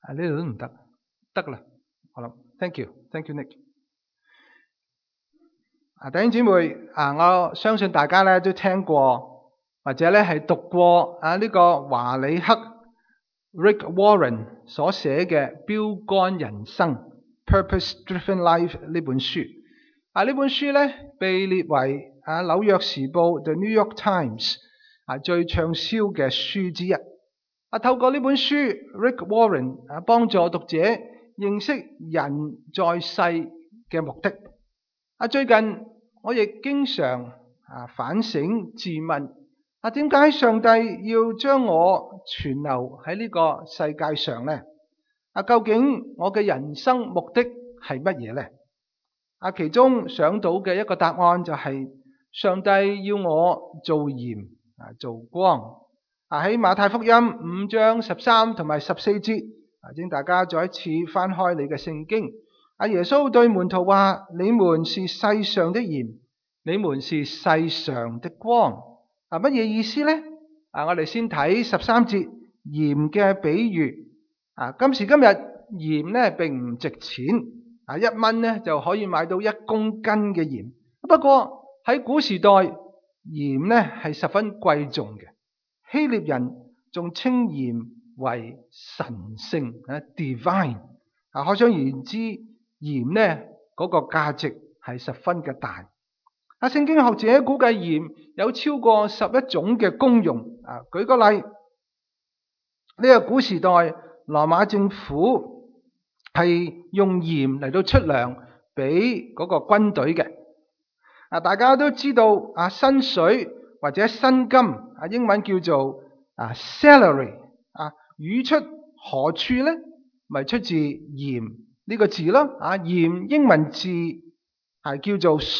呢度都唔得，得啦，我諗。Thank you Nick。弟兄姊妹，我相信大家咧都聽過或者咧係讀過呢個華里克 Rick Warren 所寫嘅《標竿人生》（Purpose Driven Life） 呢本書。呢本書咧被列為紐約時報 The New York Times 最暢銷嘅書之一。透過呢本書 ，Rick Warren 幫助讀者認識人在世嘅目的。最近我亦經常反省自問，點解上帝要將我存留喺呢個世界上呢？究竟我嘅人生目的係乜嘢呢？其中想到嘅一個答案就係上帝要我做鹽做光。喺馬太福音5章13同埋14節，請大家再一次翻開你嘅聖經。耶穌對門徒話：你們是世上的鹽，你們是世上的光。乜嘢意思呢？我哋先睇13節鹽嘅比喻。今時今日鹽呢並唔值錢，1蚊呢就可以買到1公斤嘅鹽。不過喺古時代，鹽呢係十分貴重嘅。希臘人仲稱鹽為神聖，divine。可想而知，鹽呢嗰個價值係十分嘅大。聖經學者估計鹽有超過11種嘅功用。舉個例，呢個古時代羅馬政府係用鹽嚟到出糧俾嗰個軍隊嘅。大家都知道薪水或者薪金，英文叫做salary，語出何處呢？咪出自鹽呢個字咯。鹽英文字係叫做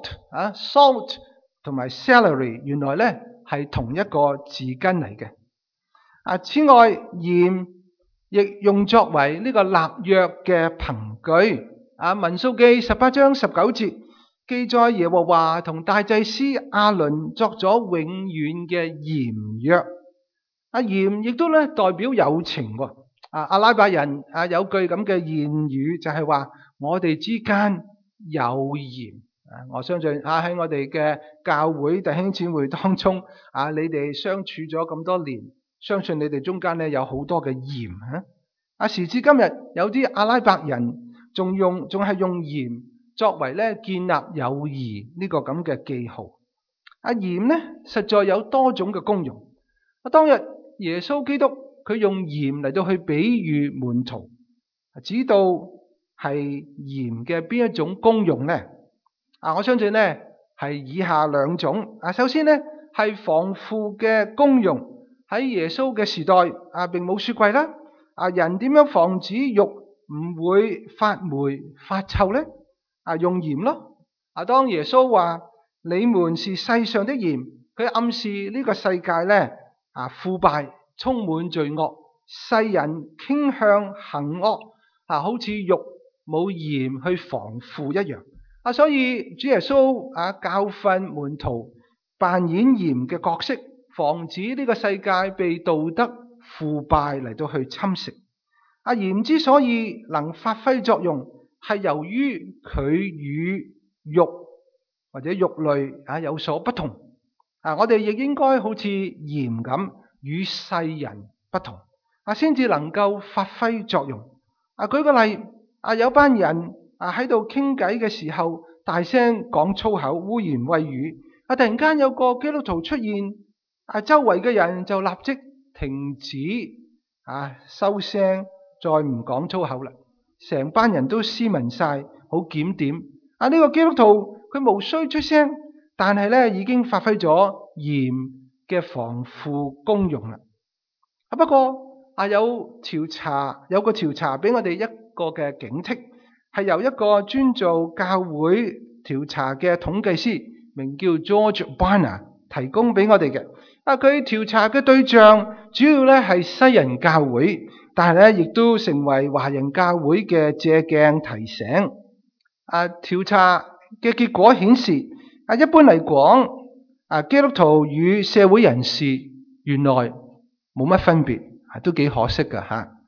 salt，salt 同埋 salary 原來咧係同一個字根嚟嘅。此外，鹽亦用作為呢個立約嘅憑據。民數記18章19節記載耶和華同大祭司亞倫作咗永遠嘅鹽約。鹽亦都咧代表友情。阿拉伯人有句咁嘅諺語，就係話我哋之間有鹽。我相信喺我哋嘅教會弟兄姊妹當中，你哋相處咗咁多年，相信你哋中間咧有好多嘅鹽。時至今日，有啲阿拉伯人仲係用鹽作為咧建立友誼呢個咁嘅記號。鹽呢實在有多種嘅功用。當日耶穌基督佢用鹽嚟到去比喻門徒，知道係鹽嘅邊一種功用呢？我相信呢係以下兩種。首先呢係防腐嘅功用。喺耶穌嘅時代並冇雪櫃啦。人點樣防止肉唔會發霉發臭呢？用鹽咯。當耶穌話你們是世上的鹽，佢暗示呢個世界呢腐敗，充滿罪惡，世人傾向行惡，好似肉冇鹽去防腐一樣。所以主耶穌教訓門徒扮演鹽嘅角色，防止呢個世界被道德腐敗嚟到去侵蝕。鹽之所以能發揮作用，係由於佢與肉或者肉類有所不同。我哋亦應該好似鹽咁與世人不同，先至能夠發揮作用。舉個例，有班人喺度傾偈嘅時候，大聲講粗口，污言穢語。突然間有個基督徒出現，周圍嘅人就立即停止收聲，再唔講粗口啦。成班人都斯文晒，好檢點。呢個基督徒佢無需出聲，但係咧已經發揮咗鹽嘅防腐功用啦。不過有個調查俾我哋一個嘅警惕，係由一個專做教會調查嘅統計師，名叫 George Barna 提供俾我哋嘅。佢調查嘅對象主要咧係西人教會，但係咧亦都成為華人教會嘅借鏡提醒。調查嘅結果顯示，一般嚟講，基督徒與社會人士原來冇乜分別，都幾可惜噶吓。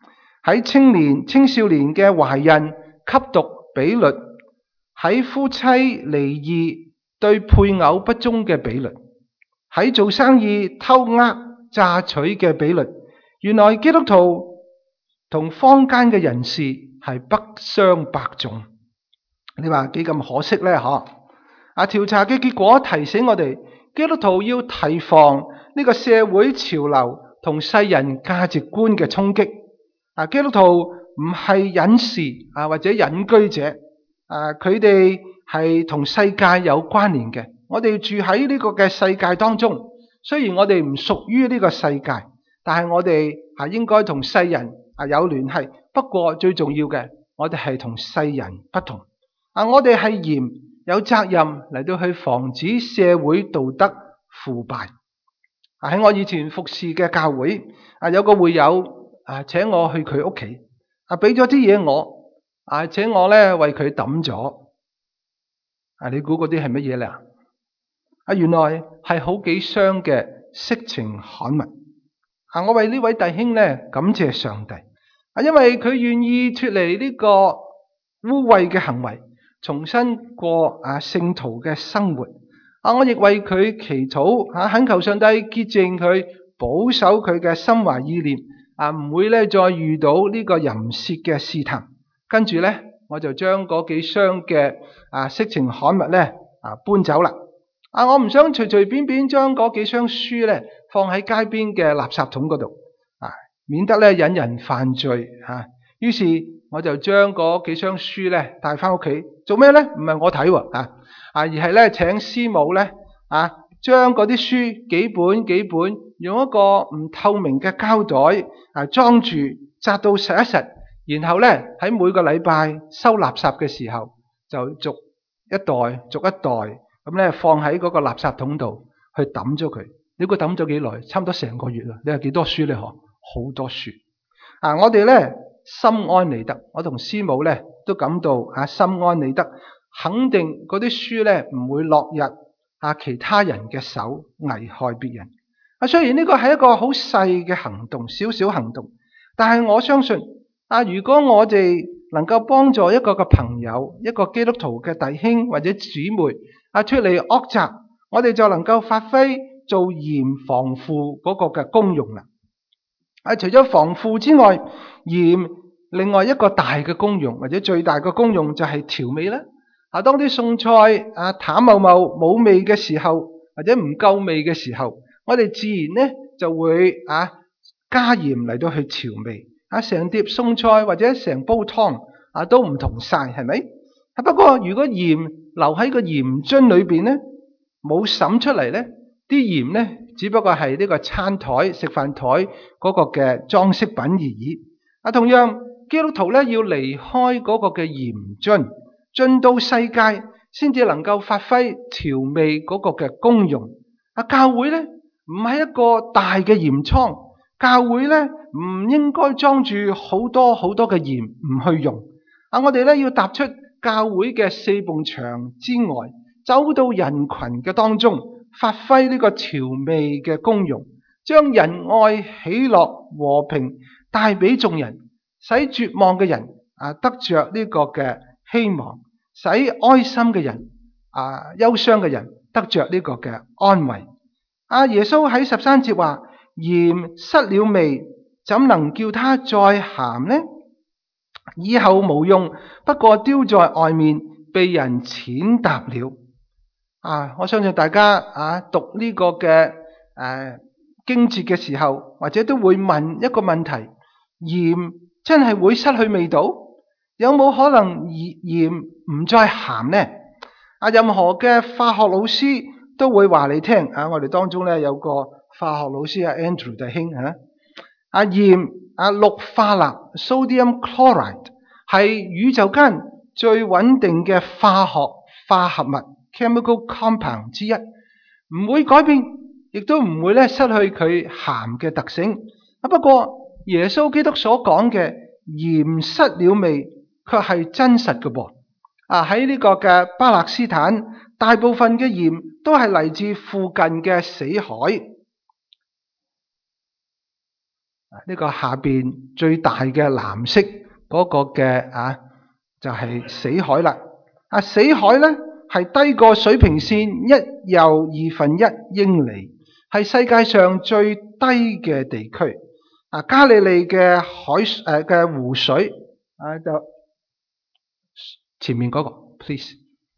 喺青少年嘅懷孕吸毒比率，喺夫妻離異對配偶不忠嘅比率，喺做生意偷呃詐取嘅比率，原來基督徒同坊間嘅人士係不相伯仲。你話幾咁可惜呢？調查嘅結果提醒我哋，基督徒要提防呢個社會潮流同世人價值觀嘅衝擊。基督徒唔係隱士或者隱居者，佢哋係同世界有關聯嘅。我哋住喺呢個嘅世界當中，雖然我哋唔屬於呢個世界，但係我哋係應該同世人有聯繫。不過最重要嘅，我哋係同世人不同。我哋係鹽，有責任嚟到去防止社會道德腐敗。喺我以前服侍嘅教會，有個會友請我去佢屋企，俾咗啲嘢我，請我咧為佢抌咗。你估嗰啲係乜嘢咧？原來係好幾箱嘅色情刊物。我為呢位弟兄咧感謝上帝，因為佢願意脫離呢個污穢嘅行為，重新過聖徒嘅生活。我亦為佢祈禱，懇求上帝潔淨佢，保守佢嘅心懷意念，唔會咧再遇到呢個淫褻嘅試探。跟住咧，我就將嗰幾箱嘅色情刊物咧搬走啦。我唔想隨隨便便將嗰幾箱書咧放喺街邊嘅垃圾桶嗰度，免得咧引人犯罪。於是我就將嗰幾箱書咧帶翻屋企，做咩咧？唔係我睇喎，而係咧請師母咧將嗰啲書幾本用一個唔透明嘅膠袋裝住，紮到實一實，然後咧喺每個禮拜收垃圾嘅時候，就逐一袋咁咧放喺嗰個垃圾桶度去抌咗佢。你估抌咗幾耐？差唔多成個月啦。你話幾多書咧？好多書。我哋咧心安理得，我同師母咧都感到心安理得，肯定嗰啲書咧唔會落入其他人嘅手，危害別人。雖然呢個係一個好細嘅行動，小小行動，但係我相信如果我哋能夠幫助一個嘅朋友，一個基督徒嘅弟兄或者姊妹脫離惡習，我哋就能夠發揮做鹽防腐嗰個嘅功用啦。除咗防腐之外，鹽另外一個大嘅功用或者最大嘅功用就係調味啦。當啲餸菜淡茂茂冇味嘅時候，或者唔夠味嘅時候，我哋自然咧就會加鹽嚟到去調味。成碟餸菜或者成煲湯都唔同晒，係咪？不過如果鹽留喺個鹽樽裏邊咧，冇滲出嚟咧，啲鹽咧只不過係呢個餐台食飯台嗰個嘅裝飾品而已。同樣基督徒咧要離開嗰個嘅鹽樽，進到世界先至能夠發揮調味嗰個嘅功用。教會咧唔係一個大嘅鹽倉，教會咧唔應該裝住好多好多嘅鹽唔去用。我哋咧要踏出教會嘅四埲牆之外，走到人群嘅當中，發揮呢個調味嘅功用，將仁愛、喜樂、和平帶俾眾人，使絕望嘅人得着呢個嘅希望，使哀心嘅人憂傷嘅人得着呢個嘅安慰。耶穌喺13節話：鹽失了味，怎能叫它再鹹呢？以後無用，不過丟在外面，被人踐踏了。我相信大家讀呢個嘅經節嘅時候，或者都會問一個問題：鹽真係會失去味道？有冇可能鹽唔再鹹呢？任何嘅化學老師都會話你聽。我哋當中咧有個化學老師Andrew 弟兄鹽氯化鈉 Sodium Chloride 係宇宙間最穩定嘅化合物 chemical compound 之一，唔會改變，亦都唔會咧失去佢鹹嘅特性。不過耶穌基督所講嘅鹽失了味，卻係真實嘅噃。喺呢個嘅巴勒斯坦，大部分嘅鹽都係嚟自附近嘅死海。 呢個下邊最大嘅藍色嗰個嘅就係死海啦。死海咧係低過水平線1又1/2英里，係世界上最低嘅地區。加利利嘅嘅湖水就前面嗰個 please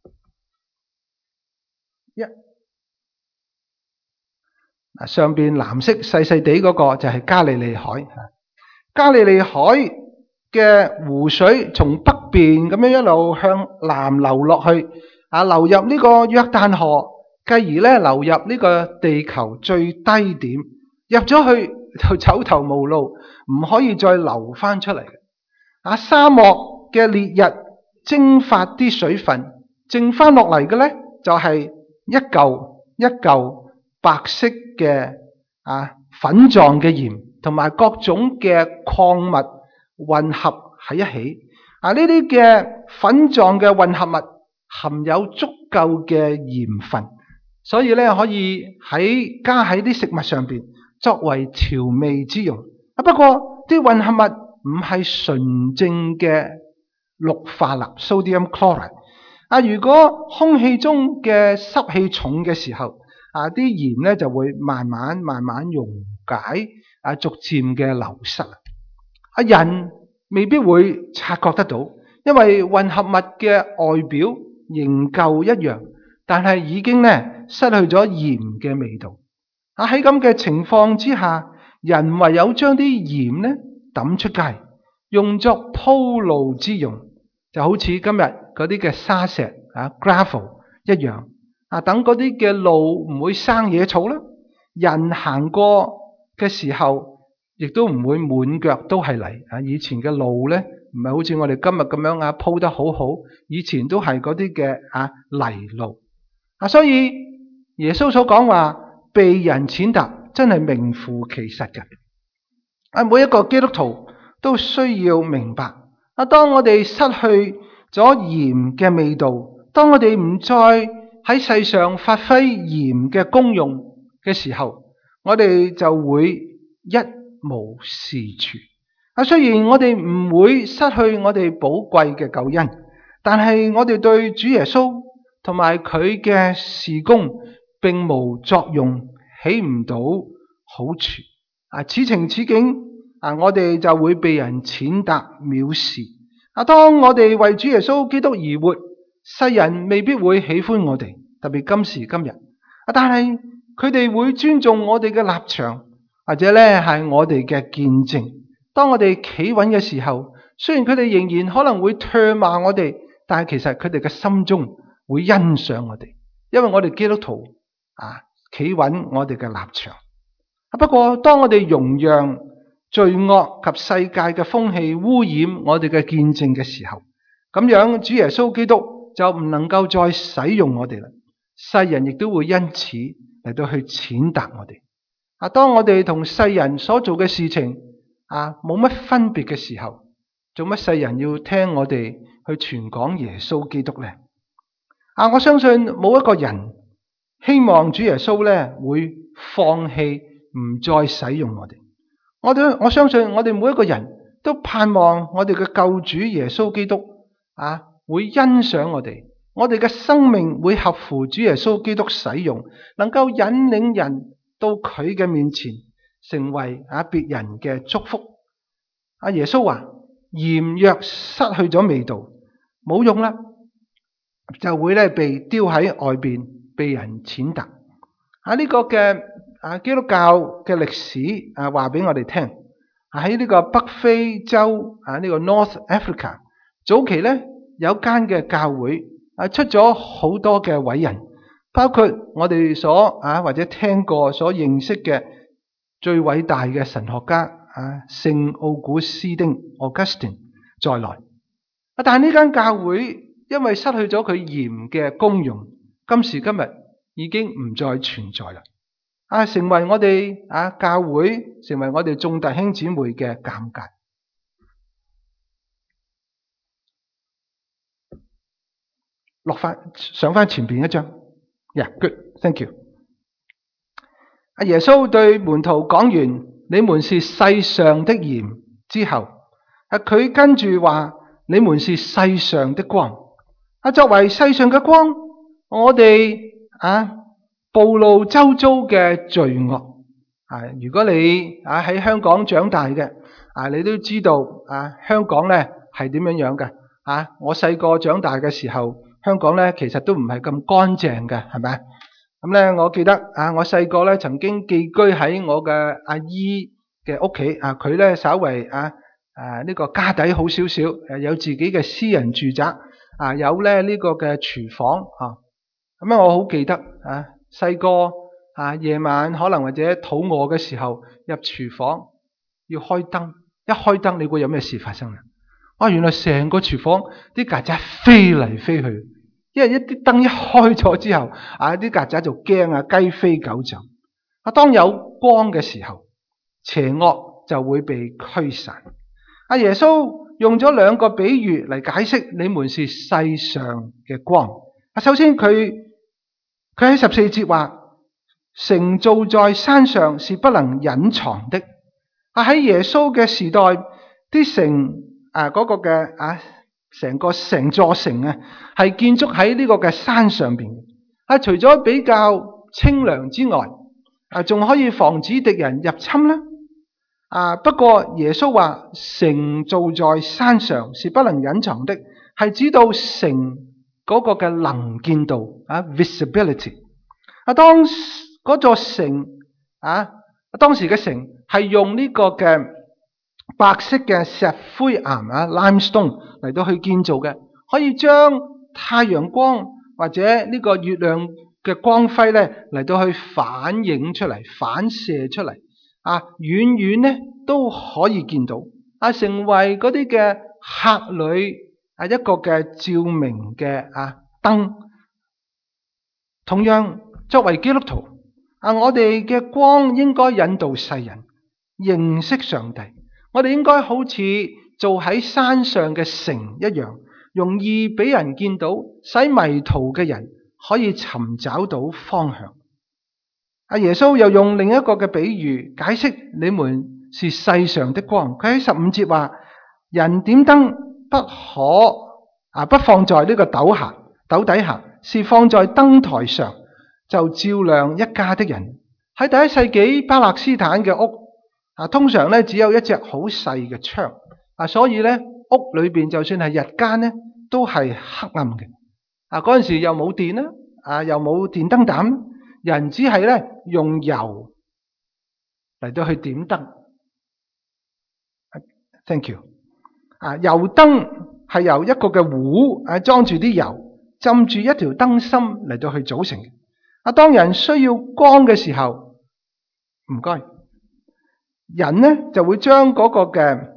上邊藍色細細地嗰個就係加利利海。加利利海嘅湖水從北邊咁樣一路向南流落去，流入呢個約旦河，繼而咧流入呢個地球最低點，入咗去就走投無路，唔可以再流翻出嚟。沙漠嘅烈日蒸發啲水分，剩翻落嚟嘅咧就係一嚿一嚿白色嘅粉狀嘅鹽，同埋各種嘅礦物混合喺一起。呢啲嘅粉狀嘅混合物含有足夠嘅鹽分，所以咧可以加喺啲食物上邊作為調味之用。不過啲混合物唔係純正嘅氯化鈉 （sodium chloride）。如果空氣中嘅濕氣重嘅時候，啲鹽咧就會慢慢溶解，逐漸嘅流失。人未必會察覺得到，因為混合物嘅外表仍舊一樣，但係已經咧失去咗鹽嘅味道。喺咁嘅情況之下，人唯有將啲鹽咧抌出街，用作鋪路之用，就好似今日嗰啲嘅沙石gravel 一樣。等嗰啲嘅路唔會生野草啦，人行過嘅時候亦都唔會滿腳都係泥。以前嘅路咧唔係好似我哋今日咁樣鋪得好好，以前都係嗰啲嘅泥路。所以耶穌所講話被人踐踏真係名副其實嘅。每一個基督徒都需要明白，當我哋失去咗鹽嘅味道，當我哋唔再喺世上發揮鹽嘅功用嘅時候，我哋就會一無是處。雖然我哋唔會失去我哋寶貴嘅救恩，但係我哋對主耶穌同埋佢嘅事工並無作用，起唔到好處。此情此景，我哋就會被人踐踏藐視。當我哋為主耶穌基督而活，世人未必會喜歡我哋，特別今時今日。但係佢哋會尊重我哋嘅立場，或者咧係我哋嘅見證。當我哋企穩嘅時候，雖然佢哋仍然可能會唾罵我哋，但係其實佢哋嘅心中會欣賞我哋，因為我哋基督徒企穩我哋嘅立場。不過當我哋容讓罪惡及世界嘅風氣污染我哋嘅見證嘅時候，咁樣主耶穌基督就唔能夠再使用我哋啦。世人亦都會因此嚟到去踐踏我哋。當我哋同世人所做嘅事情冇乜分別嘅時候，做乜世人要聽我哋去傳講耶穌基督呢？我相信冇一個人希望主耶穌咧會放棄唔再使用我哋。我相信我哋每一個人都盼望我哋嘅救主耶穌基督會欣賞我哋，我哋嘅生命會合乎主耶穌基督使用，能夠引領人到佢嘅面前，成為別人嘅祝福。耶穌話：鹽若失去咗味道，冇用啦，就會咧被丟喺外邊，被人踐踏。呢個嘅基督教嘅歷史話俾我哋聽，喺呢個北非洲呢個 North Africa 早期咧有間嘅教會出咗好多嘅偉人，包括我哋所或者聽過所認識嘅最偉大嘅神學家聖奧古斯丁 Augustine 在內。但係呢間教會因為失去咗佢鹽嘅功用，今時今日已經唔再存在啦。成為我哋教會，成為我哋眾弟兄姊妹嘅尷尬。上翻前邊一張。Yeah, good, thank you. 耶穌對門徒講完你們是世上的鹽之後，佢跟住話你們是世上的光。作為世上嘅光，我哋暴露周遭嘅罪惡。如果你喺香港長大嘅，你都知道香港咧係點樣嘅。我細個長大嘅時候，香港咧其實都唔係咁乾淨嘅，係咪？咁咧，我記得我細個咧曾經寄居喺我嘅阿姨嘅屋企，佢咧稍為呢個家底好少少，有自己嘅私人住宅，有咧呢個嘅廚房。咁我好記得細個夜晚可能或者肚餓嘅時候入廚房要開燈，一開燈你估有咩事發生啊？原來成個廚房啲曱甴飛嚟飛去，因為一啲燈一開咗之後，啲曱甴就驚雞飛狗走。當有光嘅時候，邪惡就會被驅散。耶穌用咗兩個比喻嚟解釋你們是世上嘅光。首先佢喺14節話，城造在山上是不能隱藏的。喺耶穌嘅時代，啲城嗰個嘅成座城係建築喺呢個嘅山上邊。除咗比較清涼之外，仲可以防止敵人入侵啦。不過耶穌話城造在山上是不能隱藏的，係指到城嗰個嘅能見度visibility。當嗰座城當時嘅城係用呢個嘅白色嘅石灰岩limestone 嚟到去建造嘅，可以將太陽光或者呢個月亮嘅光輝咧嚟到去反映出嚟、反射出嚟，遠遠咧都可以見到，成為嗰啲嘅客旅一個嘅照明嘅燈。同樣作為基督徒，我哋嘅光應該引導世人認識上帝。我哋應該好似做喺山上嘅城一樣，容易俾人見到，使迷途嘅人可以尋找到方向。耶穌又用另一個嘅比喻解釋你們是世上的光。佢喺15節話，人點燈不放在呢個斗底下，是放在燈台上，就照亮一家的人。喺第一世紀巴勒斯坦嘅屋通常咧只有一隻好細嘅窗，所以咧屋裏邊就算係日間咧都係黑暗嘅。嗰陣時又冇電啦，又冇電燈膽，人只係咧用油嚟到去點燈。Thank you。油燈係由一個嘅壺裝住啲油，浸住一條燈芯嚟到去組成嘅。當人需要光嘅時候，唔該，人咧就會將嗰個嘅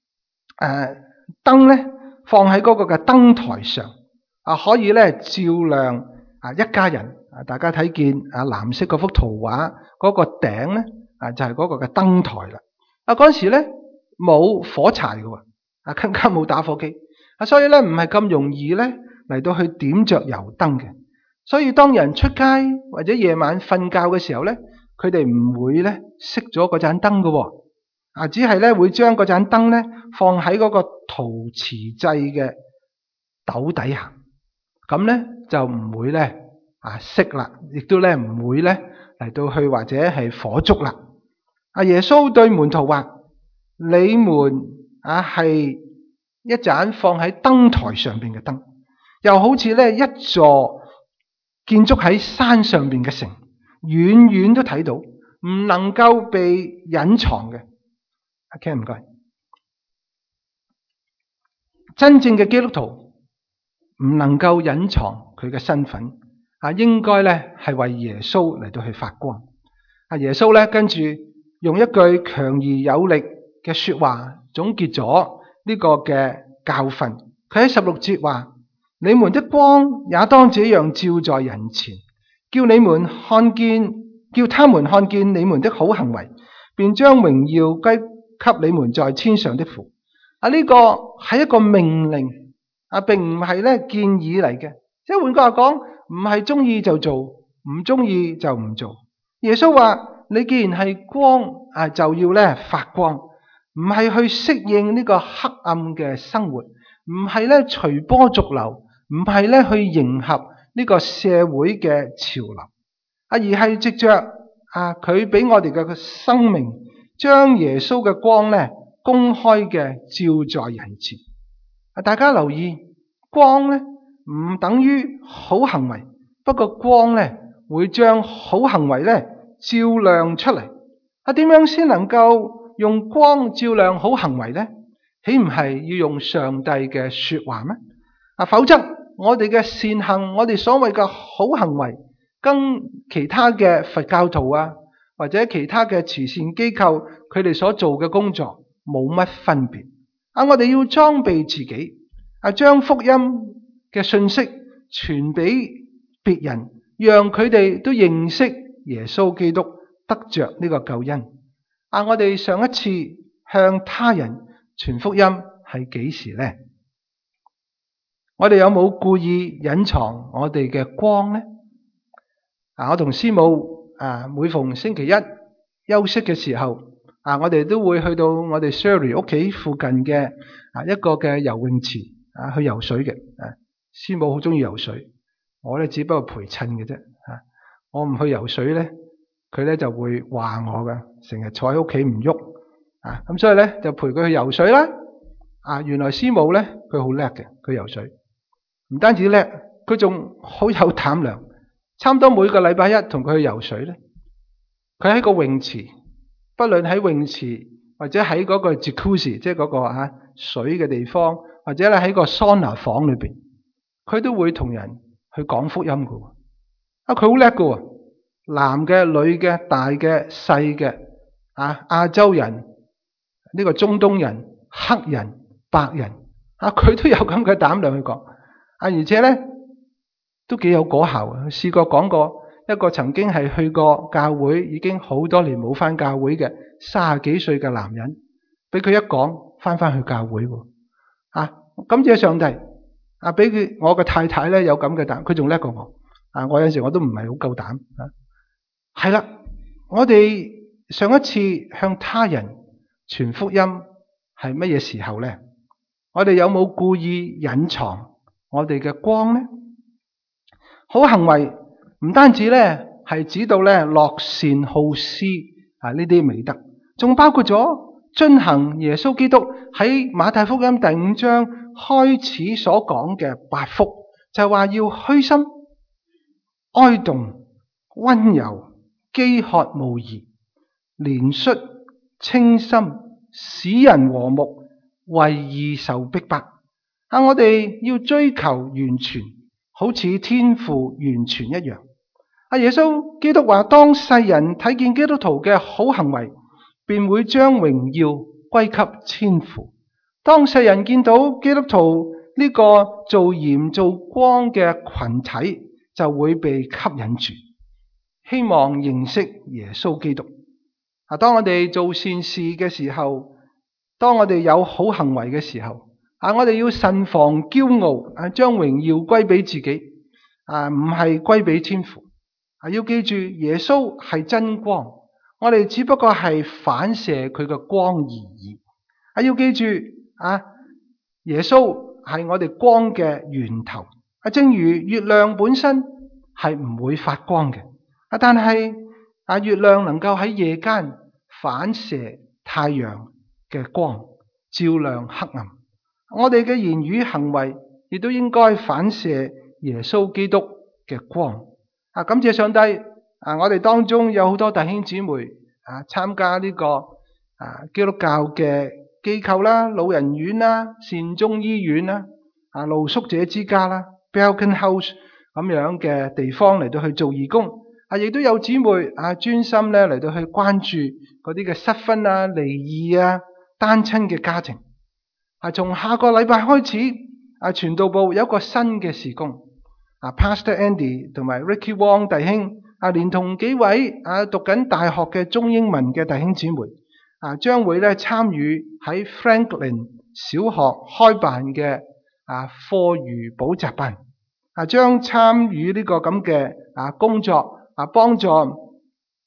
燈咧放喺嗰個嘅燈台上，可以咧照亮一家人。大家睇見藍色嗰幅圖畫嗰個頂咧就係嗰個嘅燈台啦。嗰時咧冇火柴嘅，更加冇打火機，所以咧唔係咁容易咧嚟到去點着油燈嘅。所以當人出街或者夜晚瞓覺嘅時候咧，佢哋唔會咧熄咗嗰盞燈嘅，只係咧會將嗰盞燈咧放喺嗰個陶瓷製嘅斗底下，咁咧就唔會咧熄啦，亦都咧唔會咧嚟到去或者係火燭啦。耶穌對門徒話：你們係一盞放喺燈台上邊嘅燈，又好似咧一座建築喺山上邊嘅城，遠遠都睇到，唔能夠被隱藏嘅。OK， 唔該。真正嘅基督徒唔能夠隱藏佢嘅身份，應該咧係為耶穌嚟到去發光。耶穌咧跟住用一句強而有力嘅說話總結咗呢個嘅教訓。佢喺16節話：你們的光也當這樣照在人前，叫他們看見你們的好行為，便將榮耀歸給你們在天上的父。呢個係一個命令，並唔係咧建議嚟嘅。即係換句話講，唔係中意就做，唔中意就唔做。耶穌話： 你既然係光就要咧發光，唔係去適應呢個黑暗嘅生活，唔係咧隨波逐流，唔係咧去迎合呢個社會嘅潮流，而係藉着佢俾我哋嘅生命，將耶穌嘅光咧公開嘅照在人前。大家留意，光咧唔等於好行為，不過光咧會將好行為咧照亮出嚟。點樣先能夠用光照亮好行為呢？豈唔係要用上帝嘅說話咩？否則我哋嘅善行，我哋所謂嘅好行為，跟其他嘅佛教徒或者其他嘅慈善機構佢哋所做嘅工作冇乜分別。我哋要裝備自己，將福音嘅信息傳俾別人，讓佢哋都認識耶穌基督，得着呢個救恩。我哋上一次向他人傳福音係幾時呢？我哋有冇故意隱藏我哋嘅光呢？我同師母每逢星期一休息嘅時候，我哋都會去到我哋 Sherry 屋企附近嘅一個嘅游泳池去游水嘅。師母好中意游水，我咧只不過陪襯嘅啫。我唔去游水咧，佢咧就會話我嘅，成日坐喺屋企唔喐。咁所以咧就陪佢去游水啦。原來師母咧佢好叻嘅，佢游水唔單止叻，佢仲好有膽量。差唔多每個禮拜一同佢去游水咧，佢喺個泳池，不論喺泳池或者喺嗰個 Jacuzzi， 即係嗰個水嘅地方，或者咧喺個桑拿房裏邊，佢都會同人去講福音㗎。佢好叻㗎，男嘅、女嘅、大嘅、細嘅，亞洲人、呢個中東人、黑人、白人，佢都有咁嘅膽量去講。而且咧都幾有果效。試過講過一個曾經係去過教會，已經好多年冇返教會嘅30幾歲嘅男人，俾佢一講返去教會。感謝上帝，俾佢我嘅太太咧有咁嘅膽，佢仲叻過我。我有陣時我都唔係好夠膽。係啦，我哋上一次向他人傳福音係乜嘢時候呢？我哋有冇故意隱藏我哋嘅光呢？好行為唔單止咧係指到咧樂善好施呢啲美德，仲包括咗遵行耶穌基督喺馬太福音第5章開始所講嘅8福，就話要虛心、哀慟、溫柔、飢渴慕義、憐恤、清心、使人和睦、為義受逼迫。我哋要追求完全，好似天父完全一樣。耶穌基督話，當世人睇見基督徒嘅好行為，便會將榮耀歸給天父。當世人見到基督徒呢個做鹽做光嘅群體，就會被吸引住，希望認識耶穌基督。當我哋做善事嘅時候，當我哋有好行為嘅時候，我哋要慎防驕傲，將榮耀歸俾自己，唔係歸俾天父。要記住，耶穌係真光，我哋只不過係反射佢嘅光而已。要記住，耶穌係我哋光嘅源頭。正如月亮本身係唔會發光嘅，但係月亮能夠喺夜間反射太陽嘅光，照亮黑暗。我哋嘅言語行為亦都應該反射耶穌基督嘅光。感謝上帝，我哋當中有好多弟兄姊妹參加呢個基督教嘅機構啦、老人院啦、善終醫院啦、露宿者之家啦、Belkin House 咁樣嘅地方嚟到去做義工。亦都有姊妹專心咧嚟到去關注嗰啲嘅失婚離異單親嘅家庭。從下個禮拜開始，傳道部有一個新嘅事工。Pastor Andy 同埋 Ricky Wong 弟兄連同幾位讀緊大學嘅中英文嘅弟兄姊妹將會咧參與喺 Franklin 小學開辦嘅課餘補習班，將參與呢個咁嘅工作，幫助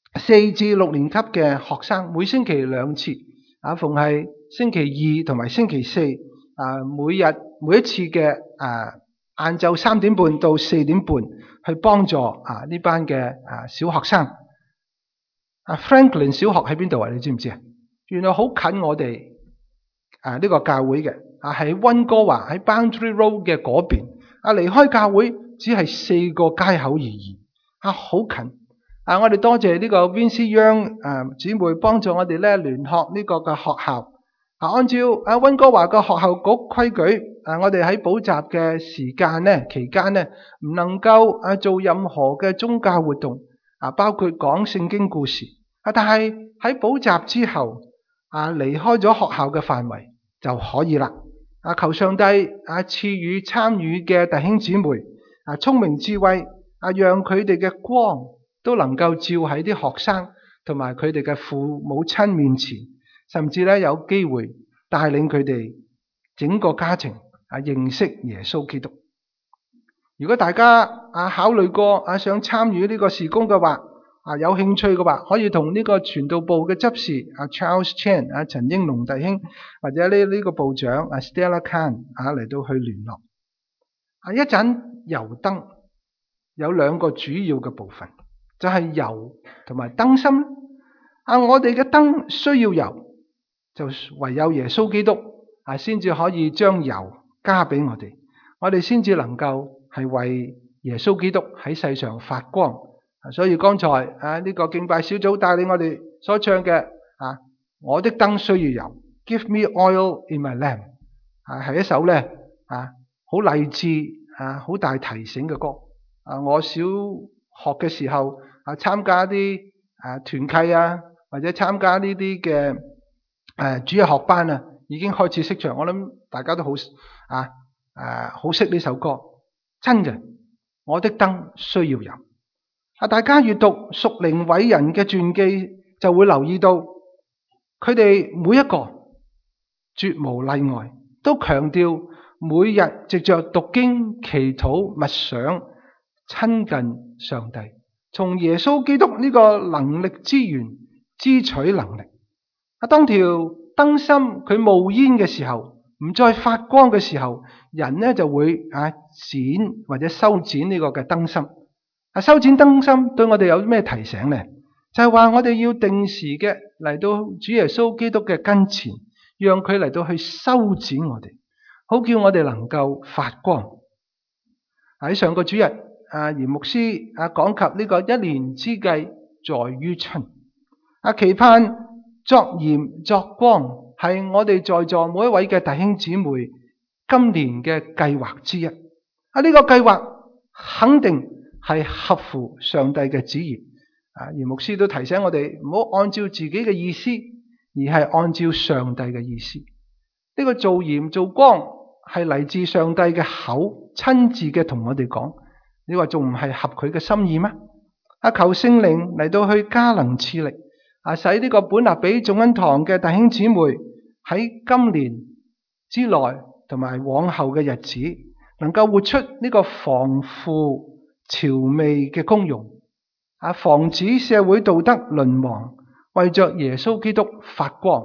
4至6年級嘅學生每星期2次，逢係星期2同埋星期4，每一次嘅晏晝3點半到4點半去幫助呢班嘅小學生。Franklin 小學喺邊度啊？你知唔知啊？原來好近我哋呢個教會嘅，喺溫哥華喺 Boundary Road 嘅嗰邊。離開教會只係4個街口而已，好近。我哋多謝呢個 Vincy Young 姊妹幫助我哋咧聯絡呢個嘅學校。按照溫哥華嘅學校局規矩，我哋喺補習嘅時間咧期間咧唔能夠做任何嘅宗教活動，包括講聖經故事。但係喺補習之後，離開咗學校嘅範圍就可以啦。求上帝賜予參與嘅弟兄姊妹聰明智慧，讓佢哋嘅光都能夠照喺啲學生同埋佢哋嘅父母親面前，甚至咧有機會帶領佢哋整個家庭認識耶穌基督。如果大家考慮過想參與呢個事工嘅話，有興趣嘅話，可以同呢個傳道部嘅執事Charles Chan 陳英龍弟兄，或者呢個部長Stella Khan 嚟到去聯絡。一盞油燈有2個主要嘅部分，就係油同埋燈芯。我哋嘅燈需要油，就唯有耶穌基督先至可以將油加俾我哋，我哋先至能夠係為耶穌基督喺世上發光。所以剛才呢個敬拜小組帶領我哋所唱嘅我的燈需要油 Give me oil in my lamp， 係一首咧好勵志好大提醒嘅歌。我小學嘅時候參加啲團契或者參加呢啲嘅主日學班已經開始識唱。我諗大家都好好識呢首歌。真嘅，我的燈需要油。大家閱讀屬靈偉人嘅傳記，就會留意到佢哋每一個絕無例外都強調每日藉着讀經、祈禱、默想親近上帝，從耶穌基督呢個能力之源支取能力。當條燈芯佢冒煙嘅時候，唔再發光嘅時候，人呢就會剪或者修剪呢個嘅燈芯。修剪燈芯對我哋有咩提醒呢？就係話我哋要定時嘅嚟到主耶穌基督嘅跟前，讓佢嚟到去修剪我哋，好叫我哋能夠發光。喺上個主日，嚴牧師講及呢個1年之計在於春，期盼作鹽作光係我哋在座每一位嘅弟兄姊妹今年嘅計劃之一。呢個計劃肯定係合乎上帝嘅旨意。嚴牧師都提醒我哋唔好按照自己嘅意思，而係按照上帝嘅意思。呢個做鹽做光係嚟自上帝嘅口，親自嘅同我哋講。你話仲唔係合佢嘅心意咩？求聖靈嚟到去加能賜力，使呢個本立比眾恩堂嘅弟兄姊妹喺今年之內同埋往後嘅日子，能夠活出呢個防腐潮味嘅功用，防止社會道德淪亡，為着耶穌基督發光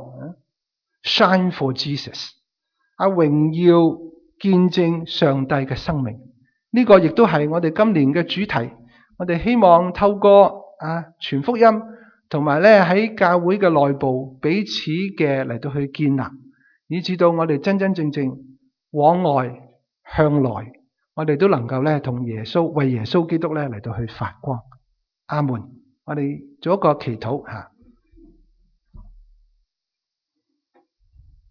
，shine for Jesus， 榮耀見證上帝嘅生命。呢個亦都係我哋今年嘅主題。我哋希望透過傳福音，同埋咧喺教會嘅內部彼此嘅嚟到去建立，以至到我哋真真正正往外向內，我哋都能夠咧同耶穌為耶穌基督咧嚟到去發光。阿門。我哋做一個祈禱吓。